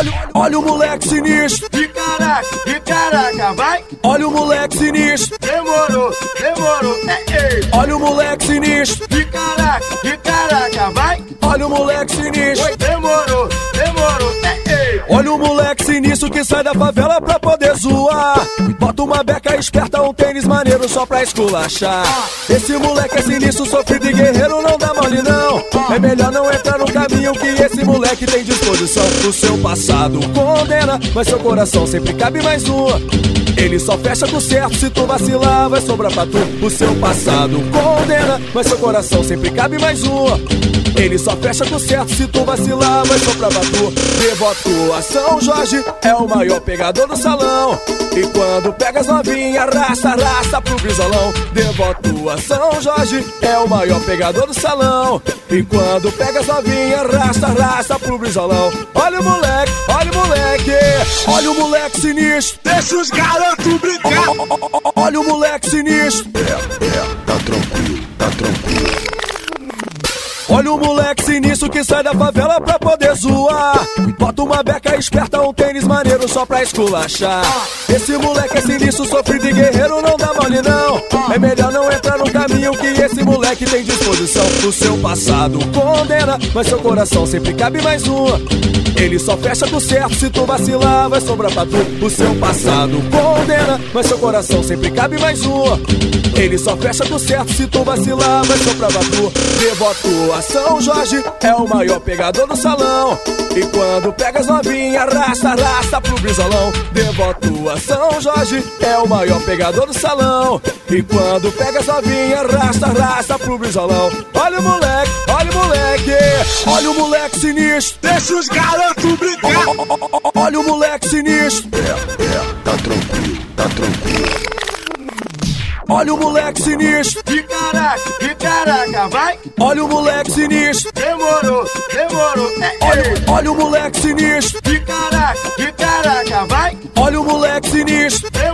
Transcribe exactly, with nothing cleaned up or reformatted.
Olha, olha o moleque sinistro. De caraca, de caraca, vai. Olha o moleque sinistro. Demorou, demorou, ei, ei. Olha o moleque sinistro. De caraca, de caraca, vai. Olha o moleque sinistro. Oi, demorou, demorou, ei, ei. Olha o moleque sinistro que sai da favela pra poder zoar. Bota uma beca esperta, um tênis maneiro só pra esculachar. Esse moleque é sinistro, sofrido e guerreiro, não dá mole não. É melhor não entrar no caminho que esse moleque tem disposição. O seu passado condena, mas seu coração sempre cabe mais uma. Ele só fecha com certo, se tu vacilar vai sobrar pra tu. O seu passado condena, mas seu coração sempre cabe mais uma. Ele só fecha com certo, se tu vacilar vai sobrar pra tu. Devoto a São Jorge, é o maior pegador do salão. E quando pega as novinhas, arrasta, arrasta pro brisolão. Devoto a São Jorge, é o maior pegador do salão. E quando pega as novinhas, arrasta, arrasta pro brisolão. Olha o moleque, olha o moleque. Olha o moleque sinistro. Deixa os garotos brincar. Olha o moleque sinistro. É, é, tá tranquilo, tá tranquilo. Olha o moleque sinistro que sai da favela pra poder zoar. Bota uma beca esperta, um tênis maneiro só pra esculachar. Esse moleque é sinistro, sofrido e guerreiro, não dá mole não. É melhor não entrar no caminho que esse moleque tem disposição. O seu passado condena, mas seu coração sempre cabe mais uma. Ele só fecha com certo, se tu vacilar vai sobrar pra tu. O seu passado condena, mas seu coração sempre cabe mais uma. Ele só fecha com certo, se tu vacilar vai sobrar pra tu. Devoto a São Jorge, é o maior pegador do salão. E quando pega as novinhas, arrasta, arrasta pro brisolão. Devoto a São Jorge, é o maior pegador do salão. E quando pega as novinhas, arrasta, arrasta pro brisolão. Olha o moleque, olha o moleque. Olha o moleque sinistro. Deixa os garotos brincar. Olha o moleque sinistro. É, é, tá tranquilo, tá tranquilo. Olha o moleque sinistro. De caraca, de caraca, vai. Olha o moleque sinistro. Demorou, demorou, ei, ei. Olha, olha o moleque sinistro. De caraca, de caraca, vai. Olha o moleque sinistro. Demorou.